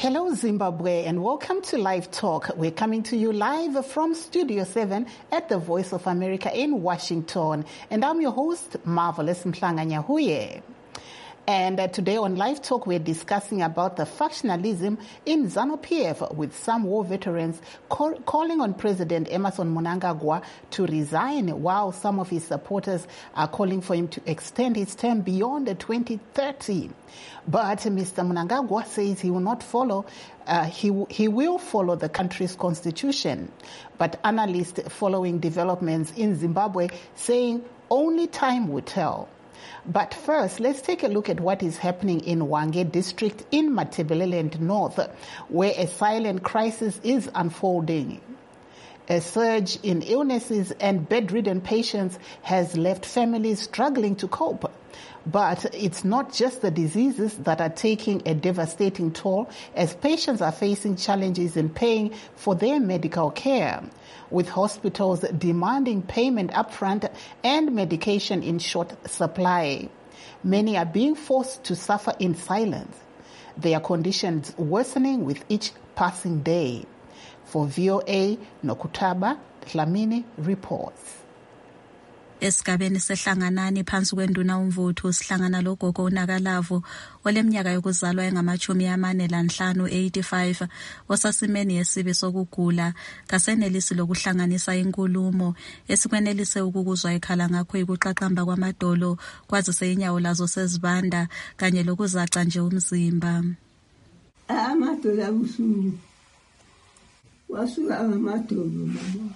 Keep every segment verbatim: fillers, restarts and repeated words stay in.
Hello, Zimbabwe, and welcome to Live Talk. We're coming to you live from Studio seven at the Voice of America in Washington. And I'm your host, Marvelous Mhlanga-Nyahuye. And uh, today on Live Talk, we're discussing about the factionalism in ZANU-P F, with some war veterans call, calling on President Emmerson Mnangagwa to resign, while some of his supporters are calling for him to extend his term beyond twenty thirty. But Mister Mnangagwa says he will not follow, uh, he, he will follow the country's constitution. But analysts following developments in Zimbabwe saying only time will tell. But first, let's take a look at what is happening in Hwange district in Matabeleland North, where a silent crisis is unfolding. A surge in illnesses and bedridden patients has left families struggling to cope. But it's not just the diseases that are taking a devastating toll, as patients are facing challenges in paying for their medical care, with hospitals demanding payment upfront and medication in short supply. Many are being forced to suffer in silence, their conditions worsening with each passing day. For V O A, Nokutaba Dlamini reports. Esigabeni sehlanganani phansi kwenduna umvuthu sihlangana logogo uNakalavo oleminyaka yokuzalwa engamachumi amane lanhlanu eighty-five osasimeni yesibi sokugula kasenelisi lokuhlanganisa inkulumo esikwenelise ukukuzwa ekhala ngakho ikuqaqamba kwamadolo kwazise inyawo lazo sezibanda kanye lokuzaca nje umzimba. Amadolo abusuku wasuka amadolo mama.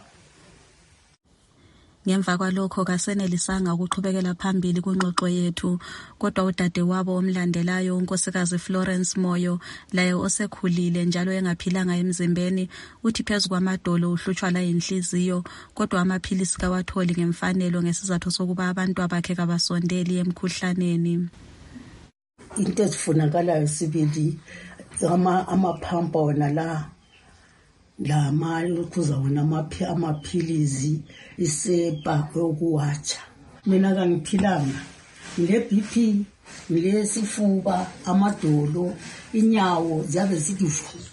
Ngemva kwalokho kasenelisanga ukuqhubekela phambili kwingxoxo yethu, kodwa udade wabo omlandelayo unkosikazi Florence Moyo laye osekhulile njalo engaphilanga emzimbeni uthi phezulu kwamadolo uhlutshwa la inhliziyo, kodwa amaphilisi kawatholi ngemfanelo ngesizathu sokuba abantu abakhe kabasondeli emkhuhlaneni. Into ezifunakalayo sibili ama amaphampa wona la la mali kuza wona amaphi amaphilizi isepa yokuwacha. Mina kangiphilanga ngile B P ngile sifuba amadolo inyawo zabe zithi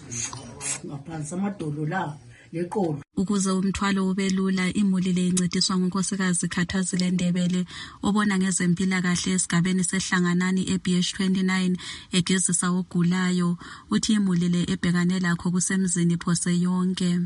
ngaphansi amadolo la leqolo. Ukuze umthwalo ubelula imuli le incediswa ngonkosikazi Khathazile Ndebele obona ngezempilakahle esigabeni sehlanganani e B H twenty-nine egezisa ogulayo, uthi imuli le ebhekane lakho kusemzini phose yonke.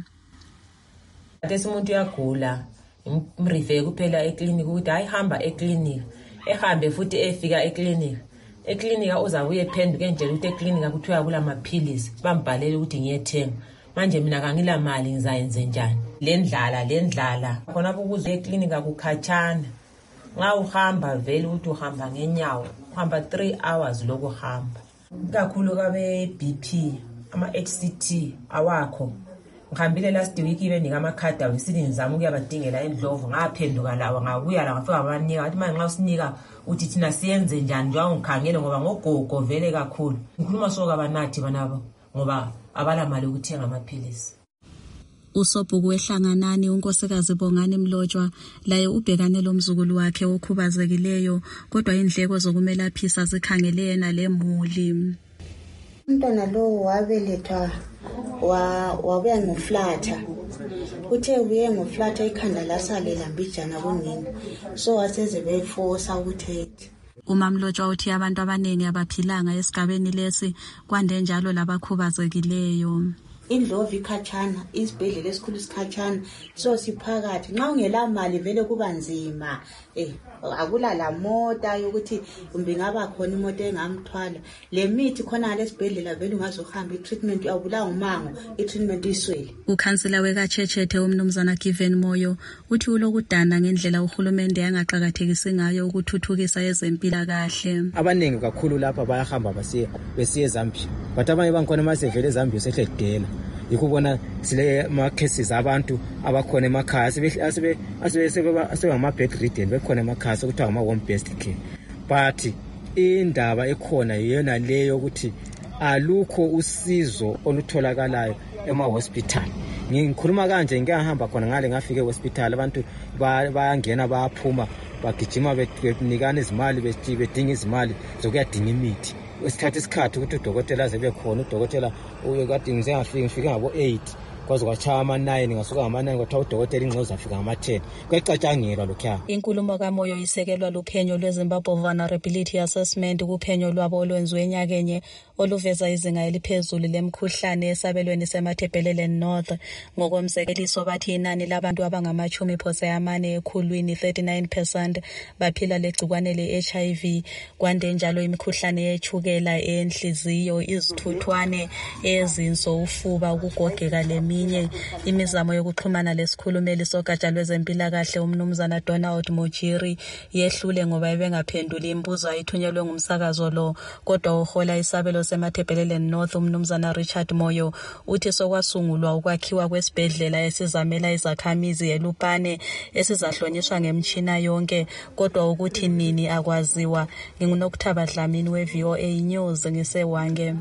Atesimuntu yagula imrive kuphela eclinic ukuthi ayihamba eclinic ehambe futhi efika eclinic eclinic uzabuye phenduke nje ukuthi eclinic kuthiwa kula maphilisi bambhalele ukuthi ngiyethenga. Manje mina kangila mali ngizayenze njani lendlala lendlala khona ukuze eclinic akukhatshana nxa uhamba vele uthi uhamba ngenyawo uhamba three hours lokuhamba kakhulu kabe B P ama H C T awakho ngihambile last week benika amakhadi awisithi ngizama ukuyabadingela endlovu ngaphenduka lawa ngabuya la ngafika abanika athi manje nxa usinika uthi thina siyenze njani njengoba ngikhangele ngoba ngogogo vele kakhulu ngikhuluma soka banathi banabo ngoba abala mali ukuthenga amaphilisi. Usobhuku ehlanganani unkosikazi Bongani Mlotshwa laye ubhekane lomzukulu wakhe okhubazekileyo, kodwa indleko zokumelaphisa zikhangele yena lemuli. Umntwana lo wabelethwa wa wabuya ngoflatha. Uthe ubuye ngoflatha ikhanda lasalela mbijana kunini. So waseze beforce ukuthethe. UMamlotshwa uthi abantu abaningi abaphilanga esigabeni lesi kwande njalo labakhubazekileyo. Indlovu ikhatshana, isibhedlela esikhulu isikhatshana, so siphakathi nxa ungela mali vele kuba nzima. Eh akula la mota yokuthi kumbe ngaba khona imoto engamthwala. Le mithi khona lesibhedlela vele ungazohamba itreatment awubula umango, itreatment iswele. Ukhansela wekaChechethe umnumzana Given Moyo uthi ulokudana ngendlela uhulumende yangaqhakathekisi ngayo ukuthuthukisa ezempilakahle. Abaningi kakhulu lapha bayahamba basiye besiye eZambia, but abanye bankhona masevele eZambia sehlekudela. Yikubona sile ama cases abantu abakhona emakhaya asibe asibe asibe ama bedridden bekhona emakhaya sokuthiwa ama home based care. But indaba ekhona yena leyo ukuthi alukho usizo olutholakalayo ema hospital. Ngikhuluma kanje ngiyahamba khona ngale ngafike hospital abantu bayangena bayaphuma bagijima benikana izimali bedinga izimali zokuyadinga imithi. Isikhathi isikhathi ukuthi udokotela aze bekhona udokotela uye kade ngizengafiki ngifike ngabo eight kwaze kwachaya ama-nine ngasuka ngama-nine kwathiwa udokotela ingxe uzafika ngama-ten kuyacatshangelwa lokhuya. Inkulumo kaMoyo isekelwa luphenyo lweZimbabwe Vulnerability Assessment kuphenyo lwabo olwenziwe enyakenye oluveza izinga eliphezulu lemkhuhlane esabelweni seMatabeleland North. Ngokomzekeliso bathi inani labantu abangamachumi phose amane ekhulwini thirty-nine percent baphila legcikwane le-H I V. Kwande njalo imikhuhlane yechukela, enhliziyo, izithuthwane, ezinso, ufuba, ukugogeka leminye. Imizamo yokuxhumana lesikhulumeli sogatsha lwezempilakahle umnumzana Donald Mojiri yehlule ngoba ebengaphenduli imibuzo ayithunyelwe ngumsakazo lo. Kodwa uhola isabelo seMatabeleland North umnumzana Richard Moyo uthi sokwasungulwa ukwakhiwa kwesibhedlela esizamela izakhamizi eLupane esizahlonyiswa ngemtshina yonke, kodwa ukuthi nini akwaziwa. NginguNokuthaba Dlamini we-V O A News ngisewange.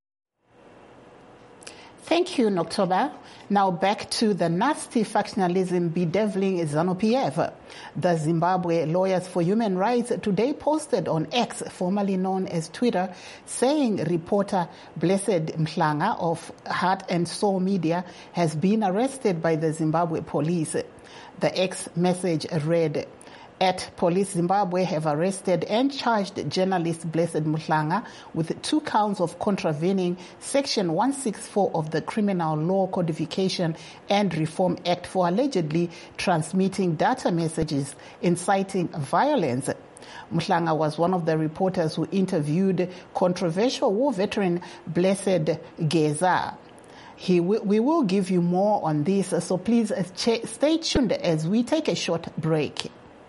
Thank you, Noktoba. Now back to the nasty factionalism bedeviling ZANU-P F. The Zimbabwe Lawyers for Human Rights today posted on X, formerly known as Twitter, saying reporter Blessed Mhlanga of Heart and Soul Media has been arrested by the Zimbabwe police. The X message read, At Police Zimbabwe have arrested and charged journalist Blessed Mhlanga with two counts of contravening Section one sixty-four of the Criminal Law Codification and Reform Act for allegedly transmitting data messages inciting violence. Mhlanga was one of the reporters who interviewed controversial war veteran Blessed Geza. He w- we will give you more on this, so please uh, ch- stay tuned as we take a short break.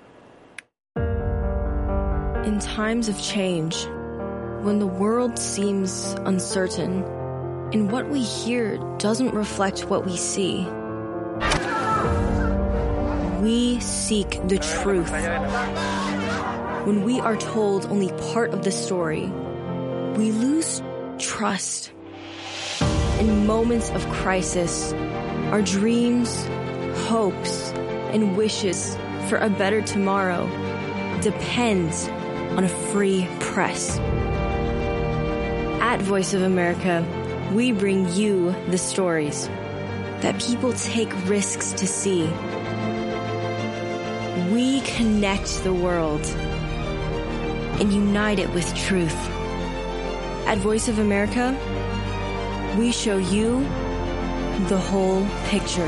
In times of change, when the world seems uncertain and what we hear doesn't reflect what we see, we seek the truth. When we are told only part of the story, we lose trust. In moments of crisis, our dreams, hopes, and wishes for a better tomorrow depends on a free press. At Voice of America, we bring you the stories that people take risks to see. We connect the world and unite it with truth. At Voice of America, we show you the whole picture.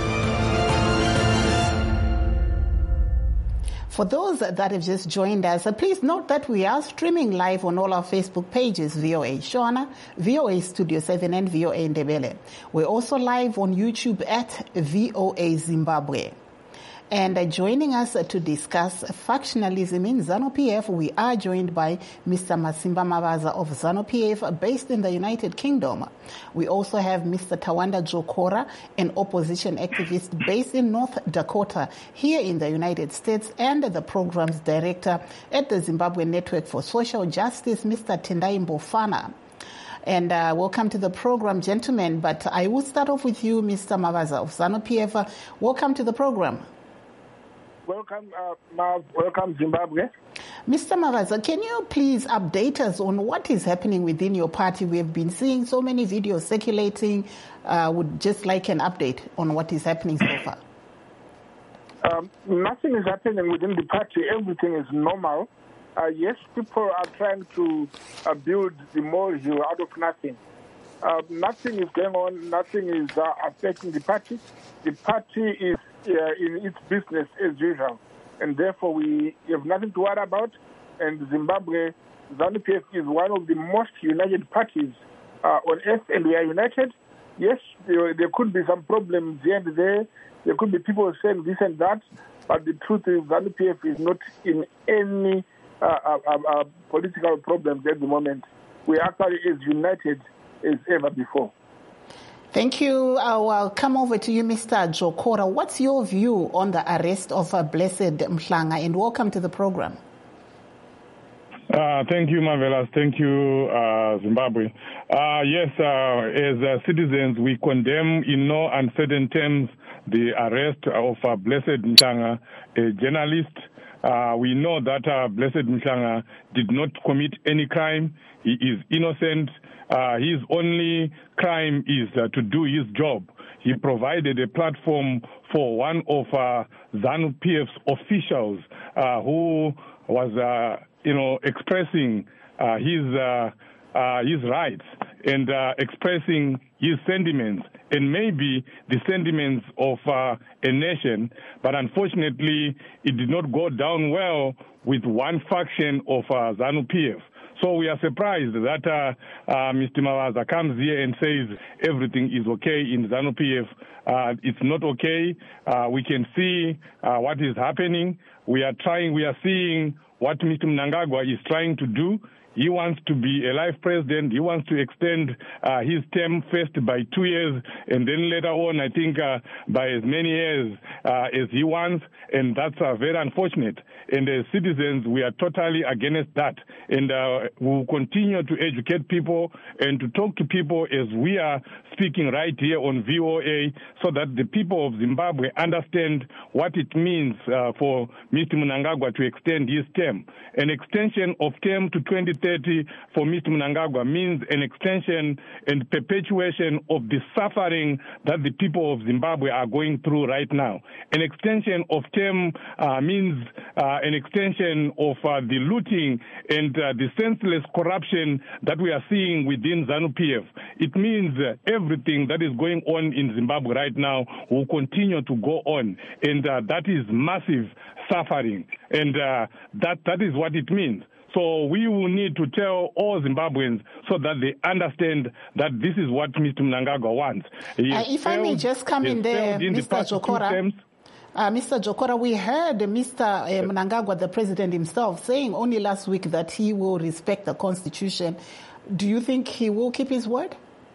For those that have just joined us, please note that we are streaming live on all our Facebook pages, V O A Shona, V O A Studio seven, and V O A Ndebele. We're also live on YouTube at V O A Zimbabwe. And uh, joining us uh, to discuss factionalism in ZANU-P F, we are joined by Mister Masimba Mavaza of ZANU-P F based in the United Kingdom. We also have Mister Tawanda Jokora, an opposition activist based in North Dakota, here in the United States, and the program's director at the Zimbabwe Network for Social Justice, Mister Tendai Mbofana. And uh, welcome to the program, gentlemen. But I will start off with you, Mister Mavaza of ZANU-P F. Welcome to the program. Welcome, uh, Mav. Welcome, Zimbabwe. Mister Mavaza, can you please update us on what is happening within your party? We have been seeing so many videos circulating. Uh, would just like an update on what is happening so far. Um, nothing is happening within the party. Everything is normal. Uh, yes, people are trying to uh, build the molehill out of nothing. Uh, nothing is going on. Nothing is uh, affecting the party. The party is uh, in its business as usual, and therefore we have nothing to worry about. And Zimbabwe, ZANU-P F is one of the most united parties uh, on earth, and we are united. Yes, there, there could be some problems here and there. There could be people saying this and that, but the truth is ZANU-P F is not in any uh, uh, uh, political problems at the moment. We are actually as united as ever before. Thank you. I'll, I'll come over to you, Mister Jokora. What's your view on the arrest of uh, Blessed Mhlanga? And welcome to the program. Uh, thank you, Marvelous. Thank you, uh, Zimbabwe. Uh, yes, uh, as uh, citizens, we condemn in no uncertain terms the arrest of uh, Blessed Mhlanga, a journalist uh, Uh, we know that uh, Blessed Mhlanga did not commit any crime. He is innocent. Uh, his only crime is uh, to do his job. He provided a platform for one of uh, ZANU-P F's officials uh, who was, uh, you know, expressing uh, his uh, uh, his rights and uh, expressing his sentiments and maybe the sentiments of uh, a nation. But unfortunately, it did not go down well with one faction of uh, ZANU-P F. So we are surprised that uh, uh, Mister Mawaza comes here and says everything is okay in ZANU-P F. Uh, it's not okay. Uh, we can see uh, what is happening. We are trying, we are seeing what Mister Mnangagwa is trying to do. He wants to be a life president. He wants to extend uh, his term first by two years, and then later on, I think, uh, by as many years uh, as he wants. And that's uh, very unfortunate. And as citizens, we are totally against that. And uh, we'll continue to educate people and to talk to people as we are speaking right here on V O A, so that the people of Zimbabwe understand what it means uh, for Mister Mnangagwa to extend his term. An extension of term to twenty thirty for Mister Mnangagwa means an extension and perpetuation of the suffering that the people of Zimbabwe are going through right now. An extension of term uh, means uh, an extension of uh, the looting and uh, the senseless corruption that we are seeing within ZANU-P F. It means uh, everything that is going on in Zimbabwe right now will continue to go on, and uh, that is massive suffering, and uh, that that is what it means. So we will need to tell all Zimbabweans so that they understand that this is what Mister Mnangagwa wants. Uh, if I may just come in there, in Mister the Jokora. Uh, Mister Jokora, we heard Mister Uh, Mnangagwa, the president himself, saying only last week that he will respect the Constitution. Do you think he will keep his word?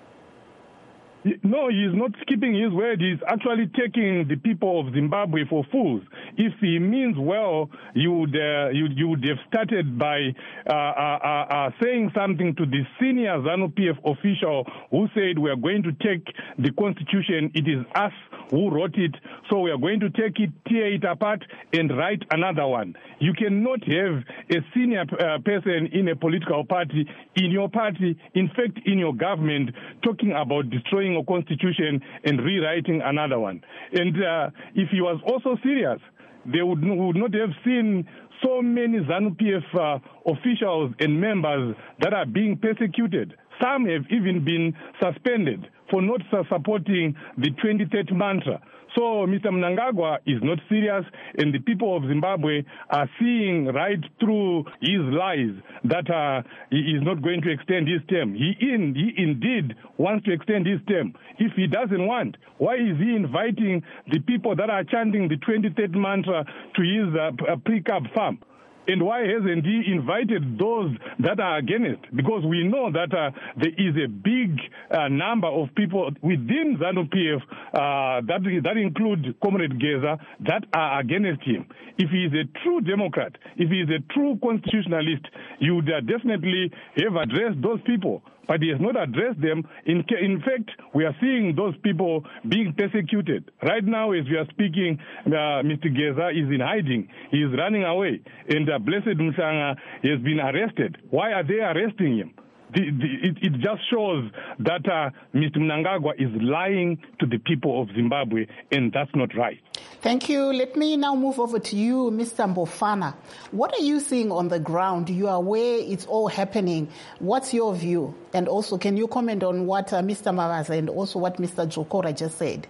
No, he's not keeping his word. He's actually taking the people of Zimbabwe for fools. If he means well, you would, uh, you, you would have started by uh, uh, uh, saying something to the senior ZANU-P F official who said we are going to take the Constitution. It is us who wrote it, so we are going to take it, tear it apart, and write another one. You cannot have a senior uh, person in a political party, in your party, in fact, in your government, talking about destroying a constitution and rewriting another one. And uh, if he was also serious, they would, would not have seen so many ZANU-P F uh, officials and members that are being persecuted. Some have even been suspended for not supporting the twenty thirty mantra. So Mister Mnangagwa is not serious, and the people of Zimbabwe are seeing right through his lies that uh, he is not going to extend his term. He, in, he indeed wants to extend his term. If he doesn't want, why is he inviting the people that are chanting the twenty thirty mantra to his uh, pre-cab farm? And why hasn't he invited those that are against? Because we know that uh, there is a big uh, number of people within ZANU-P F uh, that, that include Comrade Geza that are against him. If he is a true Democrat, if he is a true constitutionalist, you would uh, definitely have addressed those people. But he has not addressed them. In, in fact, we are seeing those people being persecuted. Right now, as we are speaking, uh, Mister Geza is in hiding. He is running away. And uh, Blessed Mhlanga has been arrested. Why are they arresting him? The, the, it, it just shows that uh, Mister Mnangagwa is lying to the people of Zimbabwe, and that's not right. Thank you. Let me now move over to you, Mister Mbofana. What are you seeing on the ground? You are aware it's all happening. What's your view? And also, can you comment on what uh, Mister Mawaza and also what Mister Jokora just said?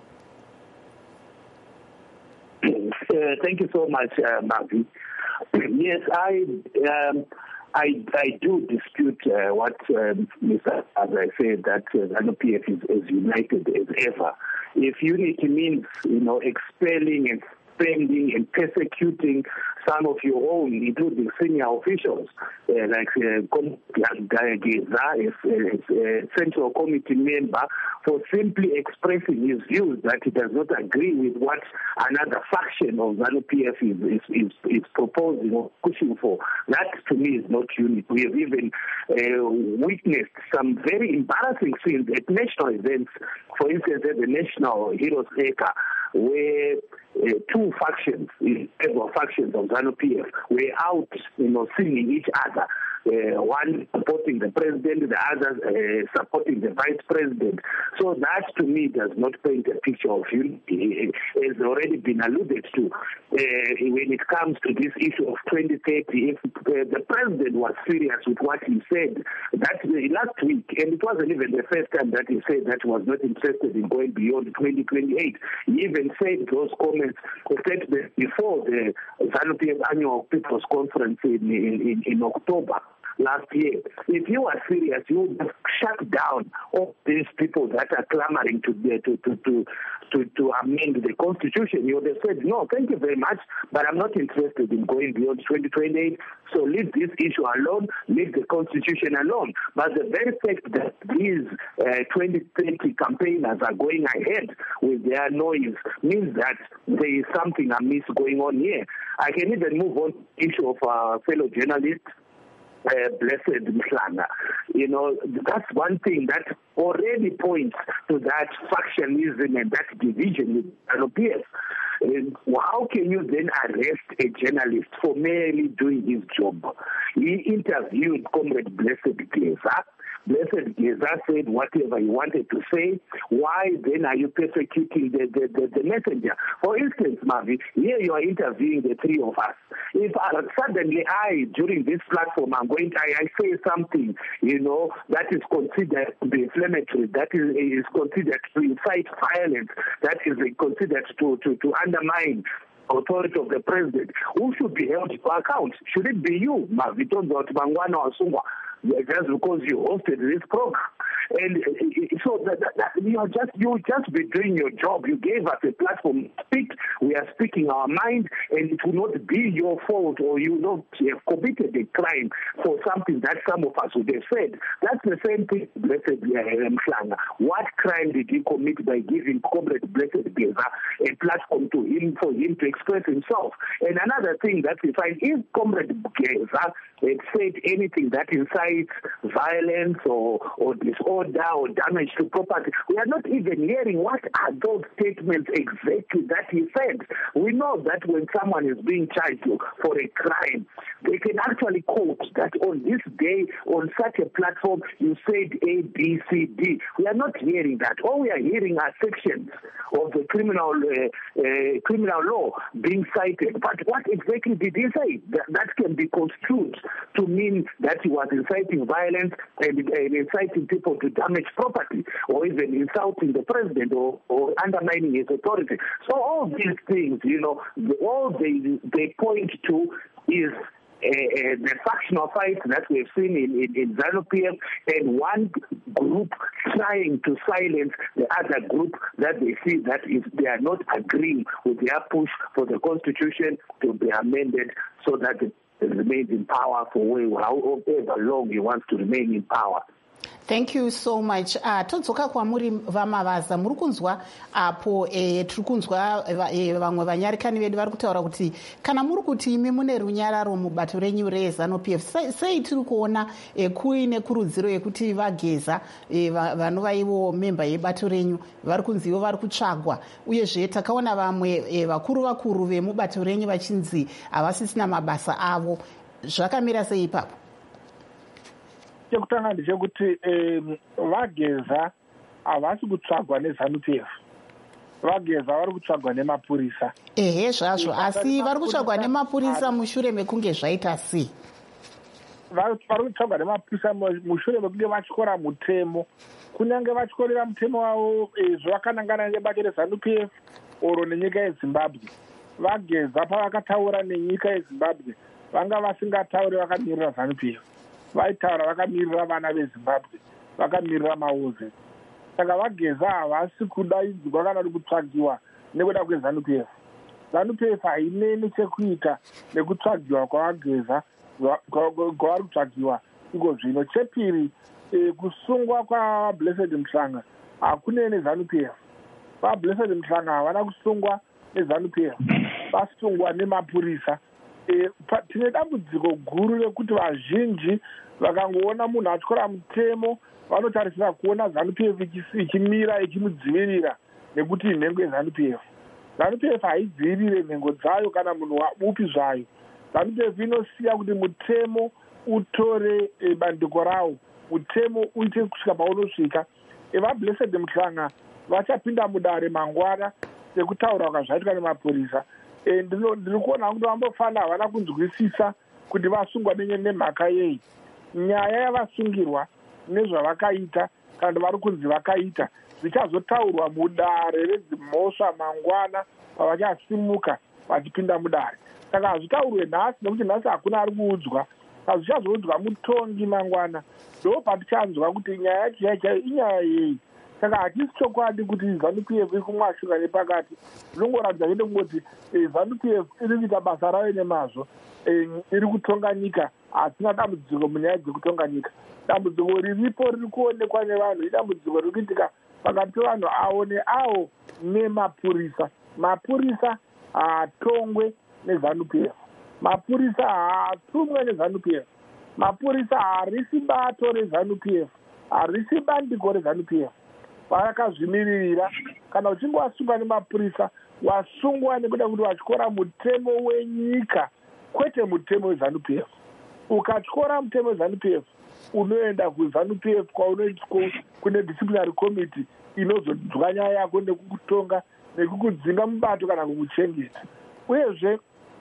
Uh, thank you so much, uh, Mavi. Yes, I... Um, I, I do dispute uh, what um, Mister As I said, that uh, ZANU-P F is as united as ever. If unity means, you know, expelling and spending and persecuting some of your own, including senior officials, uh, like Geza, uh, a Central Committee member, for simply expressing his views that he does not agree with what another faction of ZANU-P F is, is, is, is proposing or pushing for. That, to me, is not unity. We have even uh, witnessed some very embarrassing scenes at national events, for instance, at the National Heroes Acre, where uh, two factions, several factions of ZANU-P F, were out, you know, singing each other. Uh, one supporting the president, the other uh, supporting the vice president. So that, to me, does not paint a picture of unity. It has already been alluded to. Uh, when it comes to this issue of twenty thirty, if uh, the president was serious with what he said that uh, last week, and it wasn't even the first time that he said that he was not interested in going beyond twenty twenty-eight. He even said those comments before the ZANU-P F annual People's Conference in, in, in, in October last year. If you are serious, you would shut down all these people that are clamoring to to to to to, to amend the constitution. You would have said, no, thank you very much, but I'm not interested in going beyond twenty twenty-eight. So leave this issue alone, leave the constitution alone. But the very fact that these uh, twenty thirty campaigners are going ahead with their noise means that there is something amiss going on here. I can even move on to the issue of our fellow journalists. Uh, blessed Mhlanga. You know, that's one thing that already points to that factionism and that division with ZANU-P F. And how can you then arrest a journalist for merely doing his job? He interviewed Comrade Blessed Geza. Blessed Geza said whatever he wanted to say. Why then are you persecuting the, the, the, the messenger? For instance, Mavi, here you are interviewing the three of us. If uh, suddenly I, during this platform, I'm going to, I, I say something, you know, that is considered to be inflammatory, that is, is considered to incite violence, that is considered to, to, to undermine authority of the president, who should be held to account? Should it be you, Mavi Tonzo Bangwana or Sungwa? Just because you hosted this program, and so that, that, that you are just you just be doing your job. You gave us a platform to speak. We are speaking our mind, and it will not be your fault, or you not have committed a crime for something that some of us would have said. That's the same thing, Blessed Mhlanga. What crime did he commit by giving Comrade Blessed Geza a platform to him for him to express himself? And another thing that we find is Comrade Geza had said anything that incites violence or, or disorder or damage to property. We are not even hearing what are those statements exactly that he said. We know that when someone is being charged for a crime, they can actually quote that on this day, on such a platform, you said A, B, C, D. We are not hearing that. All we are hearing are sections of the criminal uh, uh, criminal law being cited. But what exactly did he say? That, that can be construed to mean that he was inciting violence and, and inciting people to damage property, or even insulting the president, or, or undermining his authority. So all these things, you know, all they they point to is Uh, uh, the factional fight that we've seen in, in, in ZANU-P F, and one group trying to silence the other group that they see that is they are not agreeing with their push for the constitution to be amended so that it remains in power for however long he wants to remain in power. Thank you so much. Uh, todzoka kwamuri vamavaza muri kunzwa apo eh, tiri kunzwa eh, vamwe vanyarikani vedu vari kutaura kuti kana muri kuti imi mune runyararo mubato renyu reZANU-P F, sei tiri kuona eh, kuine kurudziro yekuti Vageza eh, vanova ivo memba yebato renyu vari kunzi ivo vari kutsvagwa, uyezve takaona vamwe eh, vakuru vakuru vemubato renyu vachinzi havasisina mabasa avo. Zvakamira sei ipapo? Chekutanga ndechekuti Vageza havasi kutsvagwa neZANU-P F. Vageza vari kutsvagwa nemapurisa. Ehe, zvazvo, asi vari kutsvagwa nemapurisa mushure mekunge zvaita sei? Vari kutsvagwa nemapurisa mushure mekunge vatyora mutemo. Kunyange vatyorera mutemo wavo zvakanangana nebato reZANU-P F oro nenyika yeZimbabwe. Vageza pavakataura nenyika yeZimbabwe vanga vasingatauri vakamirira ZANU-P F. Vaitaura vakamirira vana veZimbabwe, vakamirira maozi. Saka Vageza havasi kudaidzwa kana kutsvagiwa nekuda kweZANU-P F. ZANU-P F haineni chekuita nekutsvagiwa kwaVageza kwavari kutsvagiwa iko zvino. Chepiri, kusungwa kwaBlessed Mhlanga hakuneni ZANU-P F. VaBlessed Mhlanga havana kusungwa neZANU-P F, vasungwa nemapurisa. E, tine dambudziko guru rekuti vazhinji vakangoona munhu atyora mutemo vanotarisira kuona ZANU-P F ichimira ichimudzivirira nekuti imhengo yeZANU-P F. ZANU P F haidzivirire nhengo dzayo kana munhu upi zvayo. ZANU P F inosiya kuti mutemo utore e, bandiko rawo, mutemo uite kusvika paunosvika. VaBlessed Mhlanga vachapinda mudare mangwana sekutaura kwazvaitika nemapurisa. E, ndiri kuona kuti vambofana havana kunzwisisa kuti vasungwa nemhaka yei. Nyaya yavasungirwa nezvavakaita kana vari kunzi vakaita zvichazotaurwa mudare redzimhosva mangwana pavachasimuka vachipinda mudare. Saka hazvitaurwe nhasi nekuti nhasi hakuna ari kuudzwa. Pazvichazoudzwa mutongi mangwana ndo patichanzwa kuti nyaya yacho yaichayo inyaya yei. Saka hachisi chokwadi kuti ZANU P F iri kumwashuka nepakati. Zvinongoratidza chete kungoti ZANU P F iri kuita basa rayo nemazvo, iri kutonga nyika. Hatina dambudziko munyaya dzekutonga nyika. Dambudziko riripo riri kuonekwa nevanhu idambudziko riri kuitika pakati pevanhu avo neavo nemapurisa. Mapurisa haatongwe neZANU P F. Mapurisa haatumwe neZANU P F. Mapurisa harisi bato reZANU P F, harisi bandiko reZANU P F. Varakazvimirira. Kana uchinge wasungwa nemapurisa, wasungwa nekuda kuti watyora mutemo wenyika, kwete mutemo weZANU P F. Ukatyora mutemo weZANU P F, unoenda kuZANU P F kwaunoitwa kune disciplinary committee inozodzwa nyaya yako nekukutonga nekukudzinga mubato kana kukuchengeta. Uyezve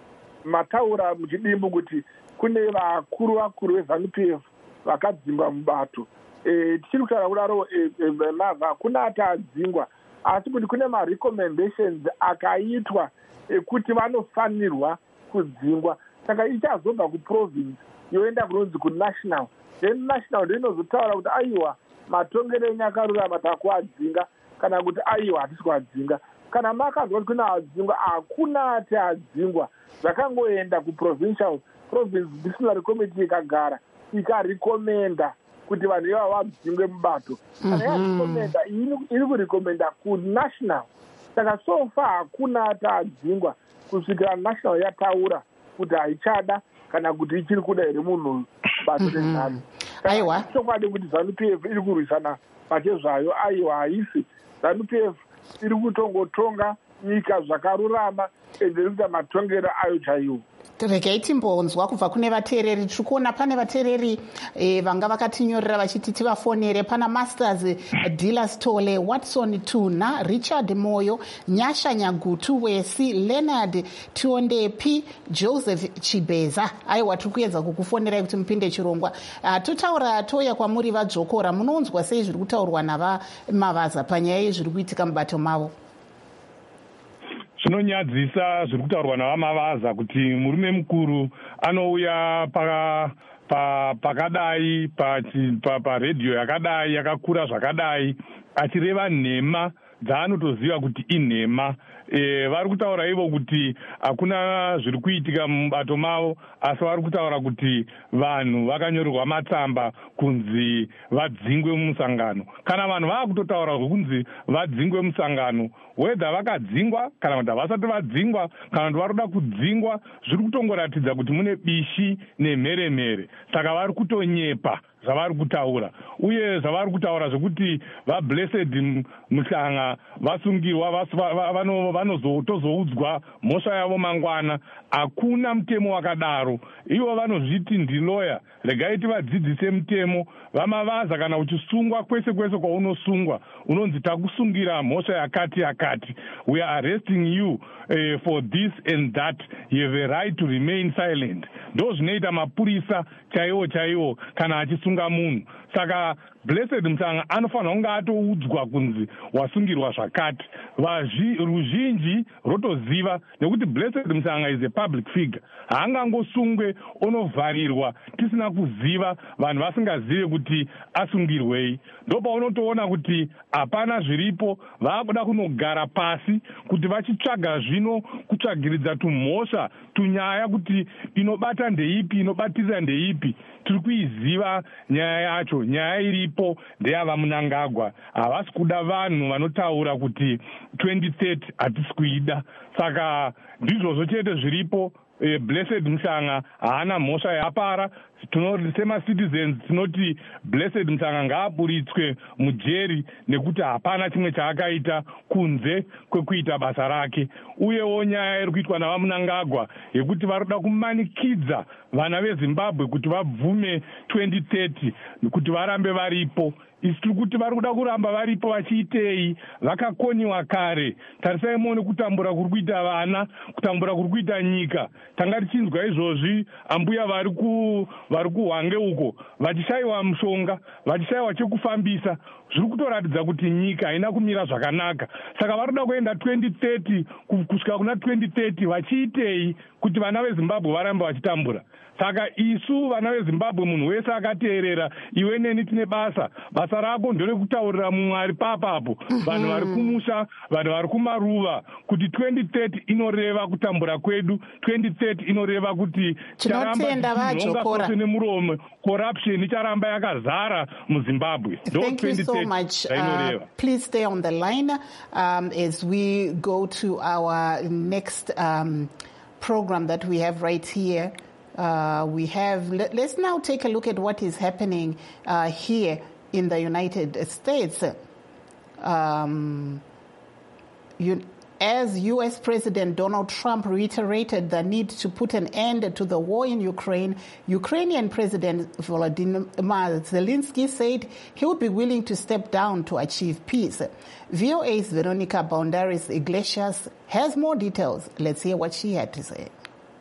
mataura muchidimbu kuti kune vakuru vakuru veZANU P F vakadzingwa mubato. E, tichiri kutaura kudaro mavha hakuna ati adzingwa, asi kuti kune marecommendations akaitwa ekuti vanofanirwa kudzingwa. Saka ichazobva kuprovince yoenda kunonzi kunational, then national ndo inozotaura kuti aiwa matongero enyu akarurama takuadzinga kana kuti aiwa hatisi kuadzinga. Kana makanzwa kuti kuna adzingwa, hakuna ati adzingwa. Zvakangoenda kuprovincial province disciplinary committee ikagara ikarekomenda kuti vanhu ivava vadzingwe mubato. Kana yarekomenda iri kurekomenda kunational. Saka so far hakuna ati adzingwa kusvikira national yataura kuti haichada kana kuti ichiri kuda here munhu bato rezanu. Aiwa chokwadi kuti ZANU P F iri kurwisana pachezvayo. Aiwa haisi. ZANU P F iri kutongotonga nyika zvakarurama ende iri kuita matongero ayo chaiwo. Regai timbonzwa kubva kune vateereri. Tiri kuona pane vateereri e, vanga vakatinyorera vachiti tivafonere. Pana Masters Dilas Tole, Watson Tuna, Richard Moyo, Nyasha Nyagutu Wesi, Leonard Tiondepi, Joseph Chibeza. Aiwa tiri kuedza kukufonerai kuti mupinde chirongwa. Uh, totaura toya kwamuri vadzokora. Munonzwa sei zviri kutaurwa navamavaza panyaya yezviri kuitika mubato mavo? Zvinonyadzisa zviri kutaurwa navamavaza kuti murume mukuru anouya pa pa pakadai paredhiyo yakadai yakakura zvakadai achireva nhema dzaanotoziva kuti inhema. E, vari kutaura ivo kuti hakuna zviri kuitika mubato mavo, asi vari kutaura kuti vanhu vakanyorerwa matsamba kunzi vadzingwe mumusangano. Kana vanhu vava kutotaura kunzi vadzingwe musangano, wedha vakadzingwa kana kuti havasati vadzingwa kana kuti vari kuda kudzingwa, zviri kutongoratidza kuti mune bishi nemheremhere. Saka vari kutonyepa zvavari kutaura, uye zvavari kutaura zvekuti vaBlessed Mhlanga vasungirwa vanozotozoudzwa mhosva yavo mangwana. Hakuna mutemo wakadaro. Ivo vanozviti ndiloya, regai tivadzidzise mutemo. Vamavaza kana uchisungwa kwese kwese kwaunosungwa unonzi takusungira mhosva yakati yakati, we are arresting you uh, for this and that, you have a right to remain silent. Ndo zvinoita mapurisa chaiwo chaiwo kana achisunga munhu. Saka Blessed Mhlanga anofanira kunge atoudzwa kunzi wasungirwa zvakati. Ruzhinji rotoziva nekuti Blessed Mhlanga is a public figure. Haangangosungwe onovharirwa tisina kuziva, vanhu vasingazive kuti asungirwei. Ndo paunotoona kuti hapana zviripo, vaakuda kunogara pasi kuti vachitsvaga zvino kutsvagiridza tumhosva tunyaya kuti inobata ndeipi inobatirira ndeipi. Tiri kuiziva nyaya yacho. Nyaya iripo ndeyava Mnangagwa. Havasi kuda vanhu vanotaura kuti twenty thirty hatisi kuida. Saka ndizvozvo chete zviripo. uh, Blessed Mhlanga haana mhosva yapara. Sema-citizens tinoti Blessed Mhlanga ngaabuditswe mujeri nekuti hapana chimwe chaakaita kunze kwekuita basa rake. Uyewo nyaya iri kuitwa navaMnangagwa yekuti vari kuda kumanikidza vana veZimbabwe kuti vabvume twenty thirty kuti varambe varipo. Isi tiri kuti vari kuda kuramba varipo vachiitei, vakakoniwa kare. Tarisai muone kutambura kuri kuita vana, kutambura kuri kuita nyika. Tanga tichinzwa izvozvi ambuya vari ku vari kuHwange uko vachishayiwa mushonga, vachishayiwa chekufambisa. Zviri kutoratidza kuti nyika haina kumira zvakanaka. Saka vari kuda kuenda twenty thirty kusvika kuna twenty thirty vachiitei kuti vana veZimbabwe varambe vachitambura. Saka isu vana veZimbabwe, munhu wese akateerera, iwe neni tine basa. Basa rako nderekutaurira muMwari papapo, vanhu vari kumusha, vanhu vari kumaruva, kuti twenty thirty inoreva kutambura kwedu, twenty thirty inoreva kuti tinotenda vacho kora nemuromo, corruption icharamba yakazara muZimbabwe. Thank you so much. Uh, please stay on the line um, as we go to our next um, program that we have right here. Uh, we have, let, let's now take a look at what is happening uh, here in the United States. Um, you, as U S President Donald Trump reiterated the need to put an end to the war in Ukraine, Ukrainian President Volodymyr Zelensky said he would be willing to step down to achieve peace. V O A's Veronica Boundaris Iglesias has more details. Let's hear what she had to say.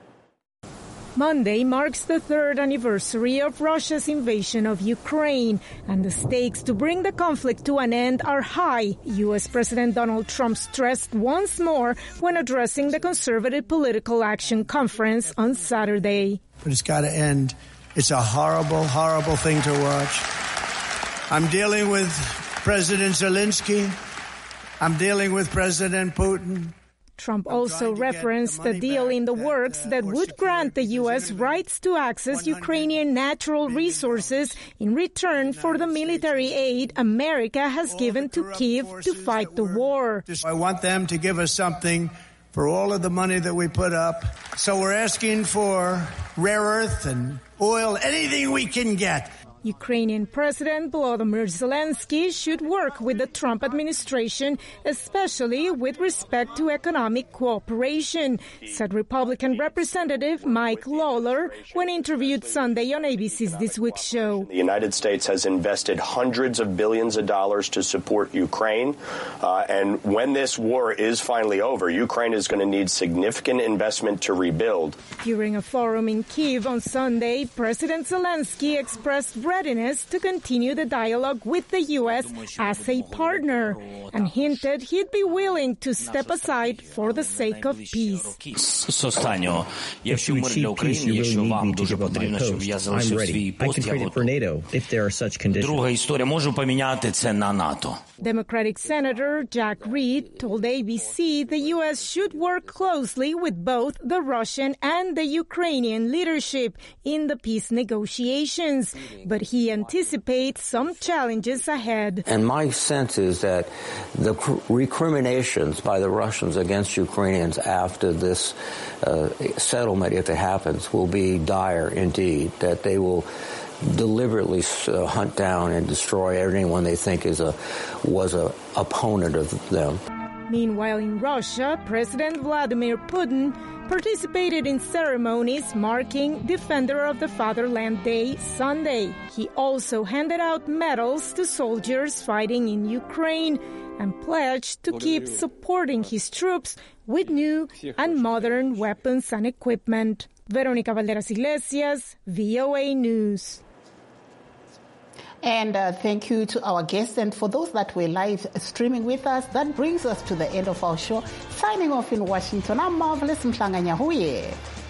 Monday marks the third anniversary of Russia's invasion of Ukraine, and the stakes to bring the conflict to an end are high, U S President Donald Trump stressed once more when addressing the Conservative Political Action Conference on Saturday. But it's got to end. It's a horrible, horrible thing to watch. I'm dealing with President Zelensky. I'm dealing with President Putin. Trump also referenced a deal in the works that would grant the U S rights to access Ukrainian natural resources in return for the military aid America has given to Kyiv to fight the war. I want them to give us something for all of the money that we put up. So we're asking for rare earth and oil, anything we can get. Ukrainian President Volodymyr Zelensky should work with the Trump administration, especially with respect to economic cooperation, said Republican Representative Mike Lawler when interviewed Sunday on A B C's This Week show. The United States has invested hundreds of billions of dollars to support Ukraine, uh, and when this war is finally over, Ukraine is going to need significant investment to rebuild. During a forum in Kyiv on Sunday, President Zelensky expressed readiness to continue the dialogue with the U S as a partner and hinted he'd be willing to step aside for the sake of peace. If you achieve peace, you really need me to give up my post. I'm ready. I can trade it for NATO if there are such conditions. Democratic Senator Jack Reed told A B C the U S should work closely with both the Russian and the Ukrainian leadership in the peace negotiations, but he anticipates some challenges ahead. And my sense is that the recriminations by the Russians against Ukrainians after this uh, settlement, if it happens, will be dire indeed, that they will deliberately uh, hunt down and destroy anyone they think is a was a opponent of them. Meanwhile, in Russia, President Vladimir Putin participated in ceremonies marking Defender of the Fatherland Day Sunday. He also handed out medals to soldiers fighting in Ukraine and pledged to keep supporting his troops with new and modern weapons and equipment. Veronica Valderas Iglesias, V O A News. And uh, thank you to our guests. And for those that were live streaming with us, that brings us to the end of our show. Signing off in Washington, I'm Marvelous Mhlanga Nyahuye.